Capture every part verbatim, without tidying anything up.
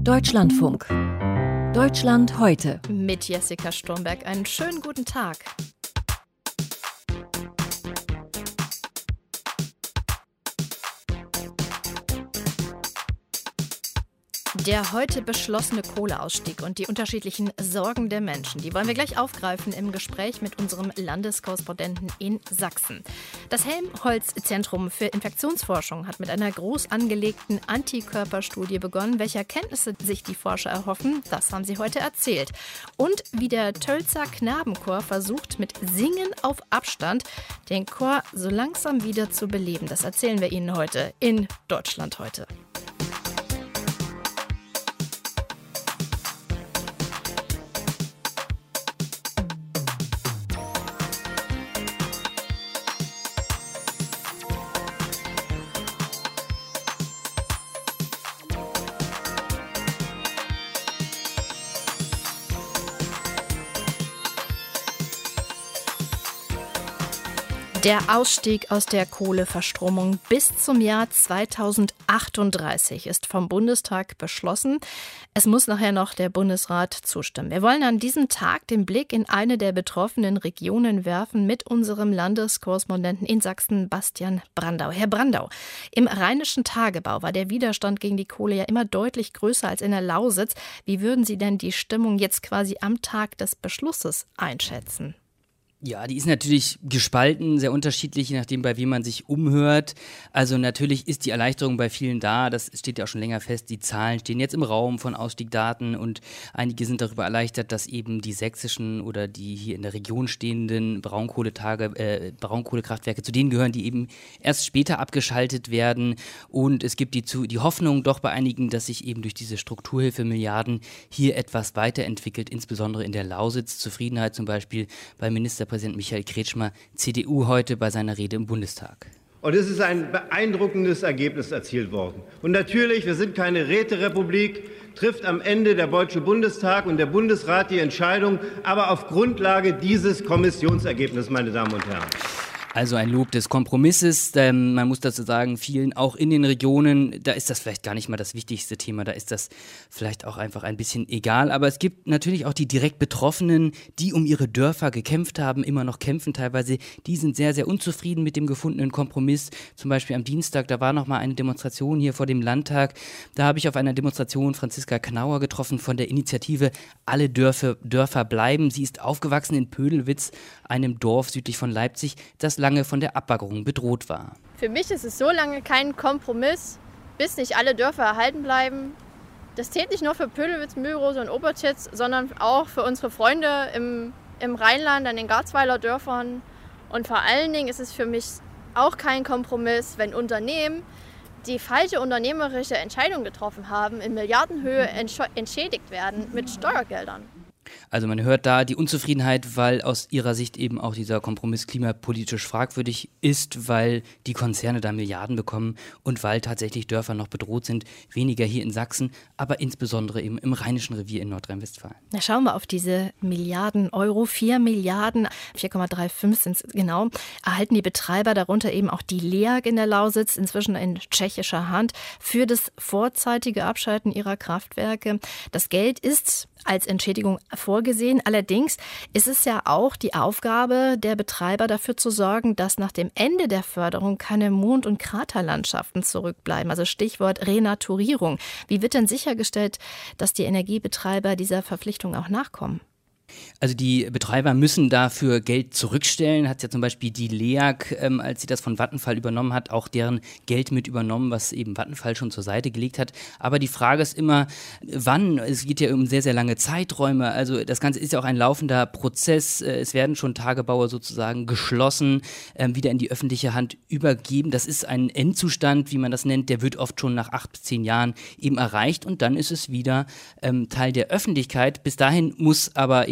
Deutschlandfunk. Deutschland heute. Mit Jessica Sturmberg. Einen schönen guten Tag. Der heute beschlossene Kohleausstieg und die unterschiedlichen Sorgen der Menschen, die wollen wir gleich aufgreifen im Gespräch mit unserem Landeskorrespondenten in Sachsen. Das Helmholtz-Zentrum für Infektionsforschung hat mit einer groß angelegten Antikörperstudie begonnen. Welche Erkenntnisse sich die Forscher erhoffen, das haben sie heute erzählt. Und wie der Tölzer Knabenchor versucht, mit Singen auf Abstand den Chor so langsam wieder zu beleben. Das erzählen wir Ihnen heute in Deutschland heute. Der Ausstieg aus der Kohleverstromung bis zum Jahr zweitausendachtunddreißig ist vom Bundestag beschlossen. Es muss nachher noch der Bundesrat zustimmen. Wir wollen an diesem Tag den Blick in eine der betroffenen Regionen werfen mit unserem Landeskorrespondenten in Sachsen, Bastian Brandau. Herr Brandau, im Rheinischen Tagebau war der Widerstand gegen die Kohle ja immer deutlich größer als in der Lausitz. Wie würden Sie denn die Stimmung jetzt quasi am Tag des Beschlusses einschätzen? Ja, die ist natürlich gespalten, sehr unterschiedlich, je nachdem, bei wem man sich umhört. Also natürlich ist die Erleichterung bei vielen da, das steht ja auch schon länger fest. Die Zahlen stehen jetzt im Raum von Ausstiegdaten und einige sind darüber erleichtert, dass eben die sächsischen oder die hier in der Region stehenden Braunkohletage, äh, Braunkohlekraftwerke zu denen gehören, die eben erst später abgeschaltet werden. Und es gibt die, zu, die Hoffnung doch bei einigen, dass sich eben durch diese Strukturhilfe Milliarden hier etwas weiterentwickelt, insbesondere in der Lausitz. Zufriedenheit zum Beispiel bei Ministerpräsident Präsident Michael Kretschmer, C D U, heute bei seiner Rede im Bundestag. Und es ist ein beeindruckendes Ergebnis erzielt worden. Und natürlich, wir sind keine Räterepublik, trifft am Ende der Deutsche Bundestag und der Bundesrat die Entscheidung, aber auf Grundlage dieses Kommissionsergebnisses, meine Damen und Herren. Also ein Lob des Kompromisses. Ähm, man muss dazu sagen, vielen auch in den Regionen, da ist das vielleicht gar nicht mal das wichtigste Thema, da ist das vielleicht auch einfach ein bisschen egal. Aber es gibt natürlich auch die direkt Betroffenen, die um ihre Dörfer gekämpft haben, immer noch kämpfen teilweise. Die sind sehr, sehr unzufrieden mit dem gefundenen Kompromiss. Zum Beispiel am Dienstag, da war noch mal eine Demonstration hier vor dem Landtag. Da habe ich auf einer Demonstration Franziska Knauer getroffen von der Initiative Alle Dörfer, Dörfer bleiben. Sie ist aufgewachsen in Pödelwitz, einem Dorf südlich von Leipzig, das lange von der Abbaggerung bedroht war. Für mich ist es so lange kein Kompromiss, bis nicht alle Dörfer erhalten bleiben. Das zählt nicht nur für Pödelwitz, Mühlrose und Obertschitz, sondern auch für unsere Freunde im, im Rheinland, an den Garzweiler Dörfern. Und vor allen Dingen ist es für mich auch kein Kompromiss, wenn Unternehmen, die falsche unternehmerische Entscheidungen getroffen haben, in Milliardenhöhe entschädigt werden mit Steuergeldern. Also man hört da die Unzufriedenheit, weil aus ihrer Sicht eben auch dieser Kompromiss klimapolitisch fragwürdig ist, weil die Konzerne da Milliarden bekommen und weil tatsächlich Dörfer noch bedroht sind, weniger hier in Sachsen, aber insbesondere eben im Rheinischen Revier in Nordrhein-Westfalen. Na, schauen wir auf diese Milliarden Euro, vier Milliarden, vier Komma fünfunddreißig sind es genau, erhalten die Betreiber, darunter eben auch die L E A G in der Lausitz, inzwischen in tschechischer Hand, für das vorzeitige Abschalten ihrer Kraftwerke. Das Geld ist als Entschädigung vorgesehen. Allerdings ist es ja auch die Aufgabe der Betreiber, dafür zu sorgen, dass nach dem Ende der Förderung keine Mond- und Kraterlandschaften zurückbleiben. Also Stichwort Renaturierung. Wie wird denn sichergestellt, dass die Energiebetreiber dieser Verpflichtung auch nachkommen? Also die Betreiber müssen dafür Geld zurückstellen, hat ja zum Beispiel die L E A G, ähm, als sie das von Vattenfall übernommen hat, auch deren Geld mit übernommen, was eben Vattenfall schon zur Seite gelegt hat. Aber die Frage ist immer, wann? Es geht ja um sehr, sehr lange Zeiträume. Also das Ganze ist ja auch ein laufender Prozess. Es werden schon Tagebaue sozusagen geschlossen, ähm, wieder in die öffentliche Hand übergeben. Das ist ein Endzustand, wie man das nennt, der wird oft schon nach acht bis zehn Jahren eben erreicht und dann ist es wieder ähm, Teil der Öffentlichkeit. Bis dahin muss aber eben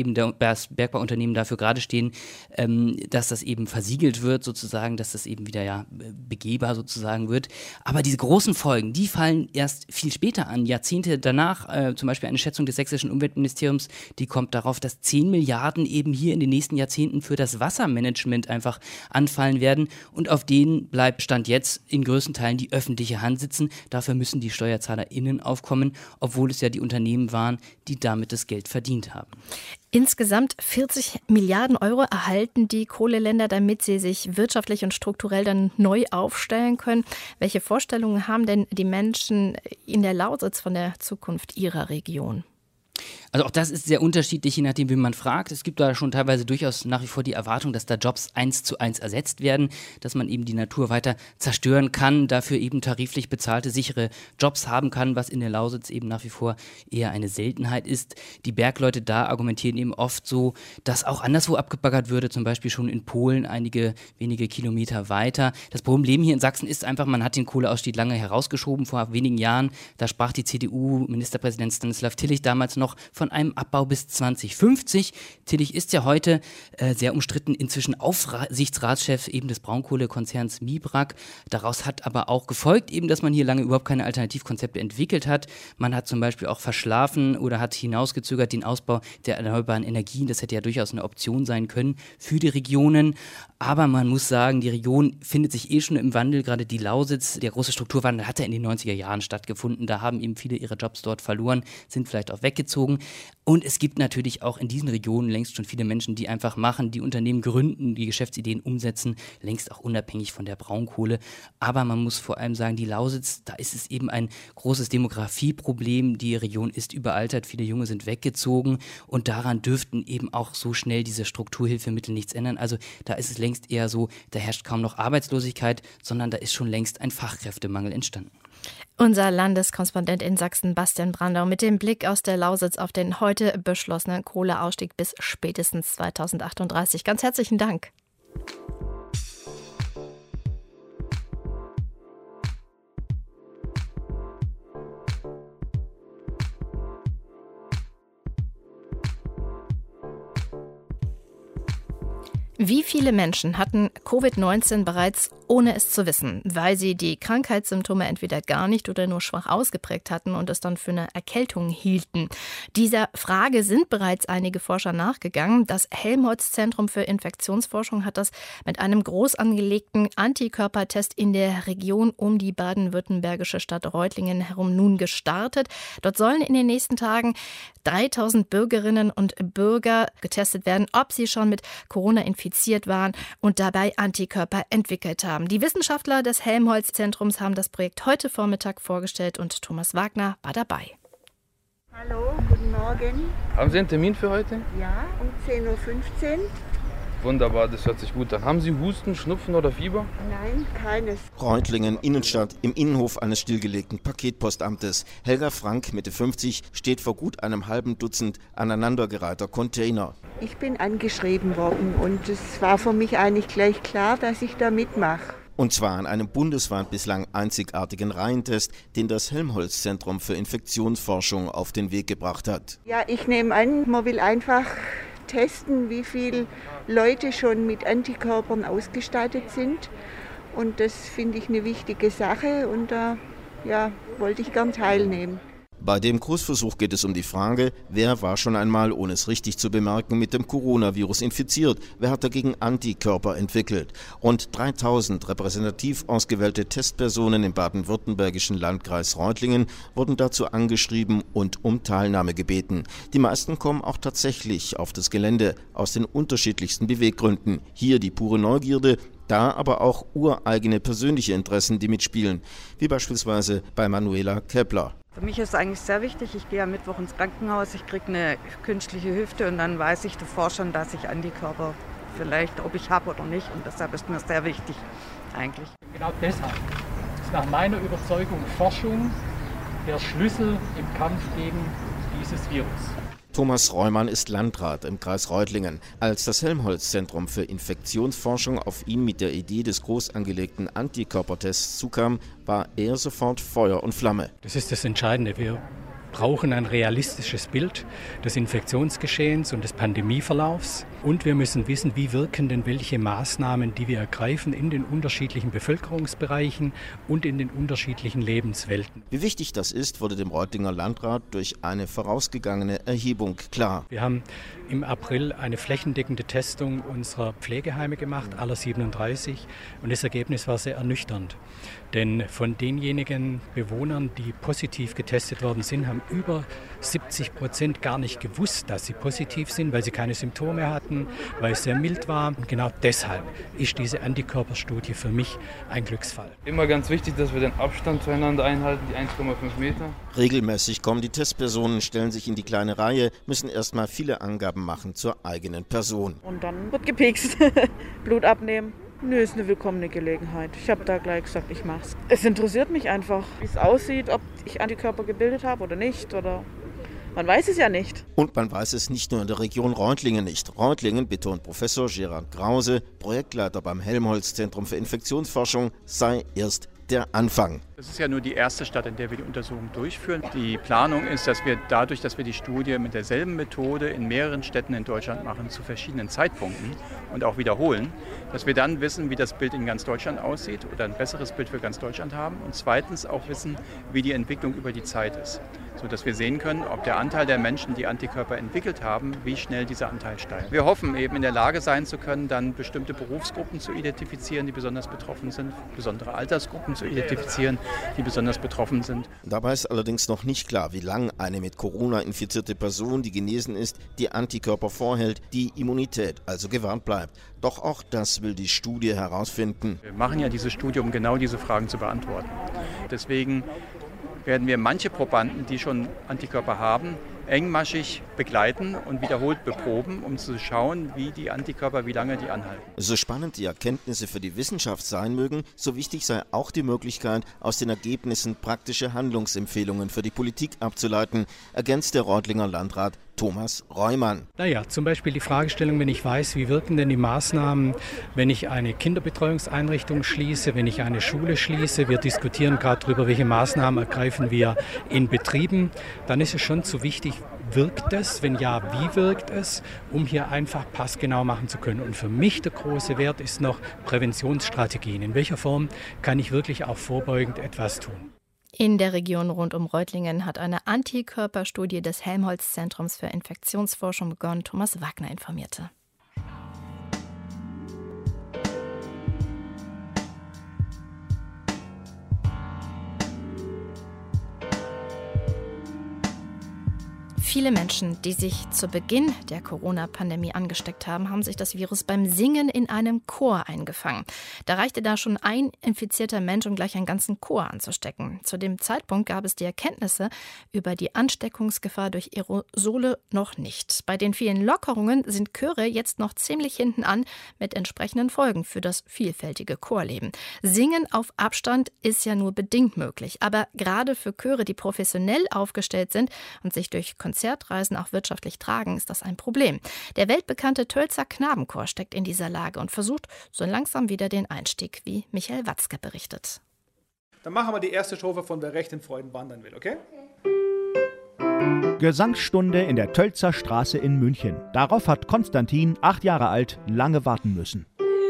eben der Bergbauunternehmen dafür gerade stehen, ähm, dass das eben versiegelt wird sozusagen, dass das eben wieder ja begehbar sozusagen wird. Aber diese großen Folgen, die fallen erst viel später an, Jahrzehnte danach. Äh, zum Beispiel eine Schätzung des sächsischen Umweltministeriums, die kommt darauf, dass zehn Milliarden eben hier in den nächsten Jahrzehnten für das Wassermanagement einfach anfallen werden. Und auf denen bleibt Stand jetzt in größten Teilen die öffentliche Hand sitzen. Dafür müssen die SteuerzahlerInnen aufkommen, obwohl es ja die Unternehmen waren, die damit das Geld verdient haben. Insgesamt vierzig Milliarden Euro erhalten die Kohleländer, damit sie sich wirtschaftlich und strukturell dann neu aufstellen können. Welche Vorstellungen haben denn die Menschen in der Lausitz von der Zukunft ihrer Region? Also auch das ist sehr unterschiedlich, je nachdem, wen man fragt. Es gibt da schon teilweise durchaus nach wie vor die Erwartung, dass da Jobs eins zu eins ersetzt werden, dass man eben die Natur weiter zerstören kann, dafür eben tariflich bezahlte, sichere Jobs haben kann, was in der Lausitz eben nach wie vor eher eine Seltenheit ist. Die Bergleute da argumentieren eben oft so, dass auch anderswo abgebaggert würde, zum Beispiel schon in Polen einige wenige Kilometer weiter. Das Problem hier in Sachsen ist einfach, man hat den Kohleausstieg lange herausgeschoben, vor wenigen Jahren. Da sprach die C D U-Ministerpräsident Stanislav Tillich damals noch von einem Abbau bis zwanzig fünfzig. Tillich ist ja heute äh, sehr umstritten, inzwischen Aufsichtsratschef eben des Braunkohlekonzerns Mibrak. Daraus hat aber auch gefolgt eben, dass man hier lange überhaupt keine Alternativkonzepte entwickelt hat. Man hat zum Beispiel auch verschlafen oder hat hinausgezögert den Ausbau der erneuerbaren Energien. Das hätte ja durchaus eine Option sein können für die Regionen. Aber man muss sagen, die Region findet sich eh schon im Wandel. Gerade die Lausitz, der große Strukturwandel hat ja in den neunziger Jahren stattgefunden. Da haben eben viele ihre Jobs dort verloren, sind vielleicht auch weggezogen. Und es gibt natürlich auch in diesen Regionen längst schon viele Menschen, die einfach machen, die Unternehmen gründen, die Geschäftsideen umsetzen, längst auch unabhängig von der Braunkohle. Aber man muss vor allem sagen, die Lausitz, da ist es eben ein großes Demografieproblem. Die Region ist überaltert, viele Junge sind weggezogen und daran dürften eben auch so schnell diese Strukturhilfemittel nichts ändern. Also da ist es längst eher so, da herrscht kaum noch Arbeitslosigkeit, sondern da ist schon längst ein Fachkräftemangel entstanden. Unser Landeskorrespondent in Sachsen, Bastian Brandau, mit dem Blick aus der Lausitz auf den heute beschlossenen Kohleausstieg bis spätestens zweitausendachtunddreißig. Ganz herzlichen Dank. Wie viele Menschen hatten Covid neunzehn bereits ohne es zu wissen, weil sie die Krankheitssymptome entweder gar nicht oder nur schwach ausgeprägt hatten und es dann für eine Erkältung hielten? Dieser Frage sind bereits einige Forscher nachgegangen. Das Helmholtz-Zentrum für Infektionsforschung hat das mit einem groß angelegten Antikörpertest in der Region um die baden-württembergische Stadt Reutlingen herum nun gestartet. Dort sollen in den nächsten Tagen dreitausend Bürgerinnen und Bürger getestet werden, ob sie schon mit Corona infiziert waren und dabei Antikörper entwickelt haben. Die Wissenschaftler des Helmholtz-Zentrums haben das Projekt heute Vormittag vorgestellt und Thomas Wagner war dabei. Hallo, guten Morgen. Haben Sie einen Termin für heute? Ja, um zehn Uhr fünfzehn. Wunderbar, das hört sich gut an. Haben Sie Husten, Schnupfen oder Fieber? Nein, keines. Reutlingen, Innenstadt, im Innenhof eines stillgelegten Paketpostamtes. Helga Frank, Mitte fünfzig, steht vor gut einem halben Dutzend aneinandergereihter Container. Ich bin angeschrieben worden und es war für mich eigentlich gleich klar, dass ich da mitmache. Und zwar an einem bundesweit bislang einzigartigen Reihentest, den das Helmholtz-Zentrum für Infektionsforschung auf den Weg gebracht hat. Ja, ich nehme an, man will einfach testen, wie viele Leute schon mit Antikörpern ausgestattet sind. Und das finde ich eine wichtige Sache und da ja, wollte ich gern teilnehmen. Bei dem Großversuch geht es um die Frage, wer war schon einmal, ohne es richtig zu bemerken, mit dem Coronavirus infiziert? Wer hat dagegen Antikörper entwickelt? Rund dreitausend repräsentativ ausgewählte Testpersonen im baden-württembergischen Landkreis Reutlingen wurden dazu angeschrieben und um Teilnahme gebeten. Die meisten kommen auch tatsächlich auf das Gelände aus den unterschiedlichsten Beweggründen. Hier die pure Neugierde, da aber auch ureigene persönliche Interessen, die mitspielen, wie beispielsweise bei Manuela Kepler. Für mich ist es eigentlich sehr wichtig, ich gehe am Mittwoch ins Krankenhaus, ich kriege eine künstliche Hüfte und dann weiß ich davor schon, dass ich Antikörper vielleicht, ob ich habe oder nicht. Und deshalb ist mir sehr wichtig eigentlich. Genau deshalb ist nach meiner Überzeugung Forschung der Schlüssel im Kampf gegen dieses Virus. Thomas Reumann ist Landrat im Kreis Reutlingen. Als das Helmholtz-Zentrum für Infektionsforschung auf ihn mit der Idee des groß angelegten Antikörpertests zukam, war er sofort Feuer und Flamme. Das ist das Entscheidende. Wir brauchen ein realistisches Bild des Infektionsgeschehens und des Pandemieverlaufs. Und wir müssen wissen, wie wirken denn welche Maßnahmen, die wir ergreifen, in den unterschiedlichen Bevölkerungsbereichen und in den unterschiedlichen Lebenswelten. Wie wichtig das ist, wurde dem Reutlinger Landrat durch eine vorausgegangene Erhebung klar. Wir haben im April eine flächendeckende Testung unserer Pflegeheime gemacht, aller siebenunddreißig. Und das Ergebnis war sehr ernüchternd. Denn von denjenigen Bewohnern, die positiv getestet worden sind, haben über siebzig Prozent gar nicht gewusst, dass sie positiv sind, weil sie keine Symptome hatten, weil es sehr mild war. Und genau deshalb ist diese Antikörperstudie für mich ein Glücksfall. Immer ganz wichtig, dass wir den Abstand zueinander einhalten, die eins Komma fünf Meter. Regelmäßig kommen die Testpersonen, stellen sich in die kleine Reihe, müssen erstmal viele Angaben machen zur eigenen Person. Und dann wird gepikst, Blut abnehmen. Nö, ist eine willkommene Gelegenheit. Ich habe da gleich gesagt, ich mach's. Es interessiert mich einfach, wie es aussieht, ob ich Antikörper gebildet habe oder nicht. Oder man weiß es ja nicht. Und man weiß es nicht nur in der Region Reutlingen nicht. Reutlingen, betont Professor Gerard Krause, Projektleiter beim Helmholtz-Zentrum für Infektionsforschung, sei erst der Anfang. Das ist ja nur die erste Stadt, in der wir die Untersuchung durchführen. Die Planung ist, dass wir dadurch, dass wir die Studie mit derselben Methode in mehreren Städten in Deutschland machen, zu verschiedenen Zeitpunkten und auch wiederholen, dass wir dann wissen, wie das Bild in ganz Deutschland aussieht oder ein besseres Bild für ganz Deutschland haben und zweitens auch wissen, wie die Entwicklung über die Zeit ist, sodass wir sehen können, ob der Anteil der Menschen, die Antikörper entwickelt haben, wie schnell dieser Anteil steigt. Wir hoffen eben in der Lage sein zu können, dann bestimmte Berufsgruppen zu identifizieren, die besonders betroffen sind, besondere Altersgruppen zu identifizieren, die besonders betroffen sind. Dabei ist allerdings noch nicht klar, wie lange eine mit Corona infizierte Person, die genesen ist, die Antikörper vorhält, die Immunität also gewahrt bleibt. Doch auch das will die Studie herausfinden. Wir machen ja diese Studie, um genau diese Fragen zu beantworten. Deswegen werden wir manche Probanden, die schon Antikörper haben, engmaschig begleiten und wiederholt beproben, um zu schauen, wie die Antikörper, wie lange die anhalten. So spannend die Erkenntnisse für die Wissenschaft sein mögen, so wichtig sei auch die Möglichkeit, aus den Ergebnissen praktische Handlungsempfehlungen für die Politik abzuleiten, ergänzt der Reutlinger Landrat Thomas Reumann. Naja, zum Beispiel die Fragestellung, wenn ich weiß, wie wirken denn die Maßnahmen, wenn ich eine Kinderbetreuungseinrichtung schließe, wenn ich eine Schule schließe. Wir diskutieren gerade darüber, welche Maßnahmen ergreifen wir in Betrieben. Dann ist es schon zu wichtig, wirkt es? Wenn ja, wie wirkt es? Um hier einfach passgenau machen zu können. Und für mich der große Wert ist noch Präventionsstrategien. In welcher Form kann ich wirklich auch vorbeugend etwas tun? In der Region rund um Reutlingen hat eine Antikörperstudie des Helmholtz-Zentrums für Infektionsforschung begonnen. Thomas Wagner informierte. Viele Menschen, die sich zu Beginn der Corona-Pandemie angesteckt haben, haben sich das Virus beim Singen in einem Chor eingefangen. Da reichte da schon ein infizierter Mensch, um gleich einen ganzen Chor anzustecken. Zu dem Zeitpunkt gab es die Erkenntnisse über die Ansteckungsgefahr durch Aerosole noch nicht. Bei den vielen Lockerungen sind Chöre jetzt noch ziemlich hinten an mit entsprechenden Folgen für das vielfältige Chorleben. Singen auf Abstand ist ja nur bedingt möglich. Aber gerade für Chöre, die professionell aufgestellt sind und sich durch Konzerte Konzertreisen auch wirtschaftlich tragen, ist das ein Problem. Der weltbekannte Tölzer Knabenchor steckt in dieser Lage und versucht so langsam wieder den Einstieg, wie Michael Watzke berichtet. Dann machen wir die erste Strophe von Wer recht in Freuden wandern will, okay? Gesangsstunde in der Tölzer Straße in München. Darauf hat Konstantin, acht Jahre alt, lange warten müssen.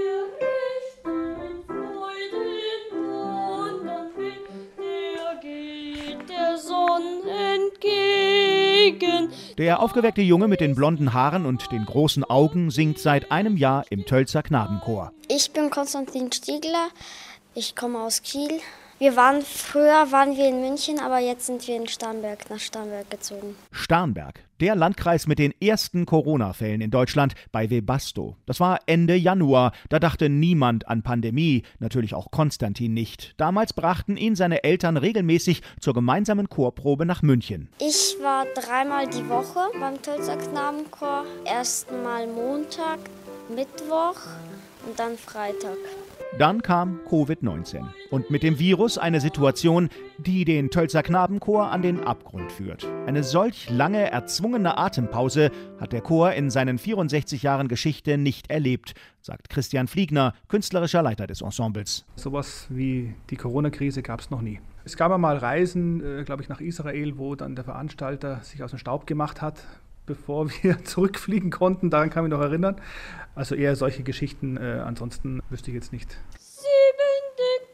Der aufgeweckte Junge mit den blonden Haaren und den großen Augen singt seit einem Jahr im Tölzer Knabenchor. Ich bin Konstantin Stiegler, ich komme aus Kiel. Wir waren früher waren wir in München, aber jetzt sind wir in Starnberg, nach Starnberg gezogen. Starnberg, der Landkreis mit den ersten Corona-Fällen in Deutschland bei Webasto. Das war Ende Januar, da dachte niemand an Pandemie, natürlich auch Konstantin nicht. Damals brachten ihn seine Eltern regelmäßig zur gemeinsamen Chorprobe nach München. Ich war dreimal die Woche beim Tölzer Knabenchor. Erstmal Montag, Mittwoch und dann Freitag. Dann kam Covid neunzehn und mit dem Virus eine Situation, die den Tölzer Knabenchor an den Abgrund führt. Eine solch lange erzwungene Atempause hat der Chor in seinen vierundsechzig Jahren Geschichte nicht erlebt, sagt Christian Fliegner, künstlerischer Leiter des Ensembles. Sowas wie die Corona-Krise gab es noch nie. Es gab einmal Reisen, äh, glaube ich, nach Israel, wo dann der Veranstalter sich aus dem Staub gemacht hat, bevor wir zurückfliegen konnten. Daran kann ich mich noch erinnern. Also eher solche Geschichten. Äh, ansonsten wüsste ich jetzt nicht. Sieben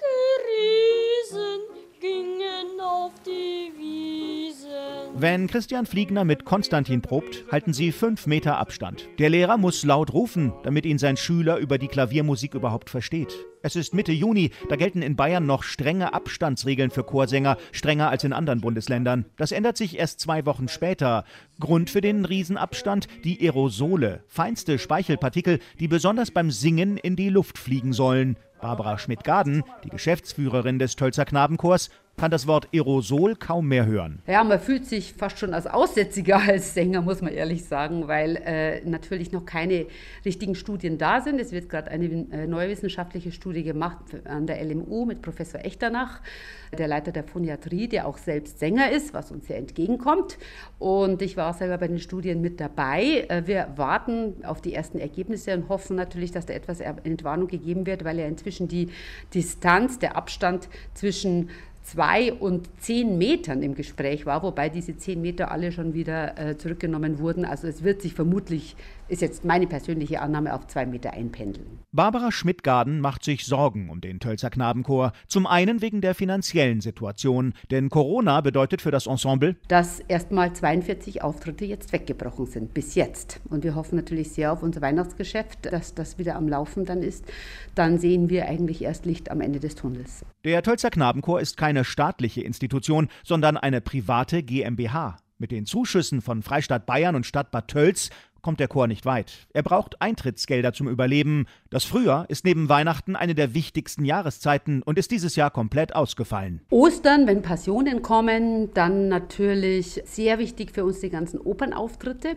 dicke Riesen gingen auf die Wiesen. Wenn Christian Fliegner mit Konstantin probt, halten sie fünf Meter Abstand. Der Lehrer muss laut rufen, damit ihn sein Schüler über die Klaviermusik überhaupt versteht. Es ist Mitte Juni, da gelten in Bayern noch strenge Abstandsregeln für Chorsänger, strenger als in anderen Bundesländern. Das ändert sich erst zwei Wochen später. Grund für den Riesenabstand? Die Aerosole, feinste Speichelpartikel, die besonders beim Singen in die Luft fliegen sollen. Barbara Schmidt-Gaden, die Geschäftsführerin des Tölzer Knabenchors, kann das Wort Aerosol kaum mehr hören. Ja, man fühlt sich fast schon als Aussätziger als Sänger, muss man ehrlich sagen, weil äh, natürlich noch keine richtigen Studien da sind. Es wird gerade eine äh, neue wissenschaftliche Studie gemacht an der L M U mit Professor Echternach, der Leiter der Phoniatrie, der auch selbst Sänger ist, was uns sehr entgegenkommt. Und ich war auch selber bei den Studien mit dabei. Äh, wir warten auf die ersten Ergebnisse und hoffen natürlich, dass da etwas Entwarnung gegeben wird, weil ja inzwischen die Distanz, der Abstand zwischen zwei und zehn Metern im Gespräch war, wobei diese zehn Meter alle schon wieder äh, zurückgenommen wurden. Also es wird sich vermutlich, ist jetzt meine persönliche Annahme, auf zwei Meter einpendeln. Barbara Schmidt-Gaden macht sich Sorgen um den Tölzer Knabenchor. Zum einen wegen der finanziellen Situation, denn Corona bedeutet für das Ensemble, dass erstmal zweiundvierzig Auftritte jetzt weggebrochen sind, bis jetzt. Und wir hoffen natürlich sehr auf unser Weihnachtsgeschäft, dass das wieder am Laufen dann ist. Dann sehen wir eigentlich erst Licht am Ende des Tunnels. Der Tölzer Knabenchor ist keine staatliche Institution, sondern eine private GmbH. Mit den Zuschüssen von Freistaat Bayern und Stadt Bad Tölz kommt der Chor nicht weit. Er braucht Eintrittsgelder zum Überleben. Das Frühjahr ist neben Weihnachten eine der wichtigsten Jahreszeiten und ist dieses Jahr komplett ausgefallen. Ostern, wenn Passionen kommen, dann natürlich sehr wichtig für uns die ganzen Opernauftritte,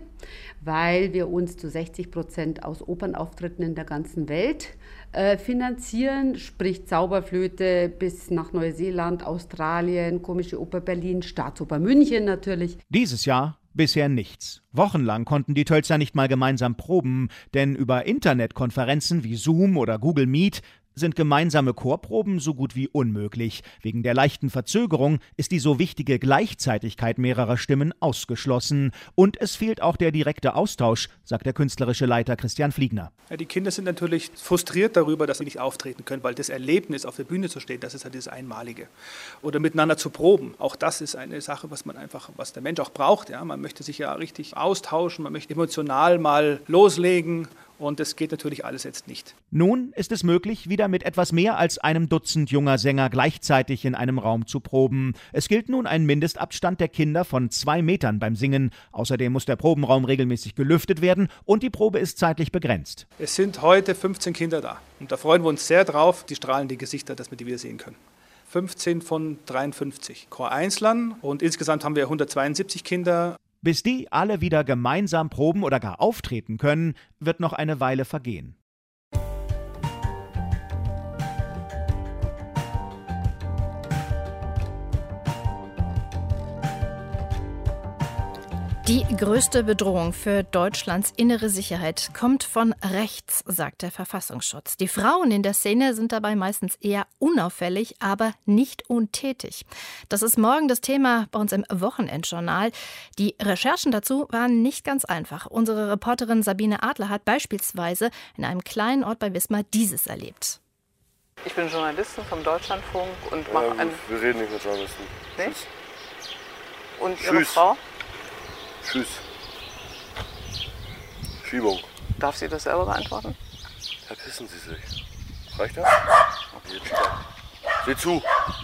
weil wir uns zu sechzig Prozent aus Opernauftritten in der ganzen Welt äh, finanzieren, sprich Zauberflöte bis nach Neuseeland, Australien, Komische Oper Berlin, Staatsoper München natürlich. Dieses Jahr bisher nichts. Wochenlang konnten die Tölzer nicht mal gemeinsam proben, denn über Internetkonferenzen wie Zoom oder Google Meet sind gemeinsame Chorproben so gut wie unmöglich. Wegen der leichten Verzögerung ist die so wichtige Gleichzeitigkeit mehrerer Stimmen ausgeschlossen. Und es fehlt auch der direkte Austausch, sagt der künstlerische Leiter Christian Fliegner. Ja, die Kinder sind natürlich frustriert darüber, dass sie nicht auftreten können, weil das Erlebnis, auf der Bühne zu stehen, das ist halt das Einmalige. Oder miteinander zu proben, auch das ist eine Sache, was man einfach, was der Mensch auch braucht. Ja? Man möchte sich ja richtig austauschen, man möchte emotional mal loslegen. Und das geht natürlich alles jetzt nicht. Nun ist es möglich, wieder mit etwas mehr als einem Dutzend junger Sänger gleichzeitig in einem Raum zu proben. Es gilt nun ein Mindestabstand der Kinder von zwei Metern beim Singen. Außerdem muss der Probenraum regelmäßig gelüftet werden und die Probe ist zeitlich begrenzt. Es sind heute fünfzehn Kinder da. Und da freuen wir uns sehr drauf, die strahlenden Gesichter, dass wir die wieder sehen können. fünfzehn von dreiundfünfzig Choreinslern und insgesamt haben wir hundertzweiundsiebzig Kinder. Bis die alle wieder gemeinsam proben oder gar auftreten können, wird noch eine Weile vergehen. Die größte Bedrohung für Deutschlands innere Sicherheit kommt von rechts, sagt der Verfassungsschutz. Die Frauen in der Szene sind dabei meistens eher unauffällig, aber nicht untätig. Das ist morgen das Thema bei uns im Wochenendjournal. Die Recherchen dazu waren nicht ganz einfach. Unsere Reporterin Sabine Adler hat beispielsweise in einem kleinen Ort bei Wismar dieses erlebt. Ich bin Journalistin vom Deutschlandfunk und mache ja, einen... Wir reden nicht mit Journalisten. Nee? Tschüss. Und Tschüss. Ihre Frau? Tschüss. Schiebung. Darf sie das selber beantworten? Verpissen Sie sich. Reicht das? Okay, jetzt stopp. Seht zu.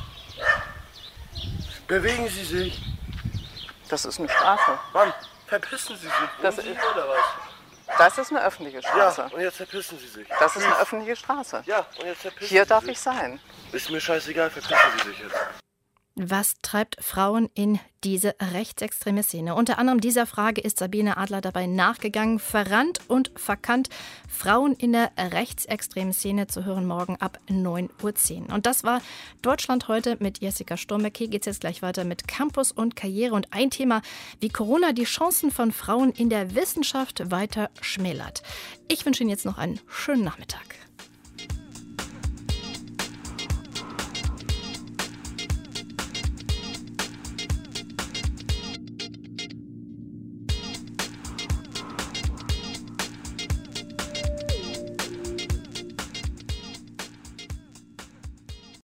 Bewegen Sie sich. Das ist eine Straße. Mann, verpissen Sie sich. Das ist, ist, oder was? das ist eine öffentliche Straße. Ja, und jetzt verpissen Sie sich. Das ist eine öffentliche Straße. Ja, und jetzt verpissen Hier Sie darf sich. ich sein. Ist mir scheißegal, verpissen Sie sich jetzt. Was treibt Frauen in diese rechtsextreme Szene? Unter anderem dieser Frage ist Sabine Adler dabei nachgegangen. Verrannt und verkannt. Frauen in der rechtsextremen Szene zu hören morgen ab neun Uhr zehn. Und das war Deutschland heute mit Jessica Sturmbeck. Hier geht es jetzt gleich weiter mit Campus und Karriere und ein Thema, wie Corona die Chancen von Frauen in der Wissenschaft weiter schmälert. Ich wünsche Ihnen jetzt noch einen schönen Nachmittag.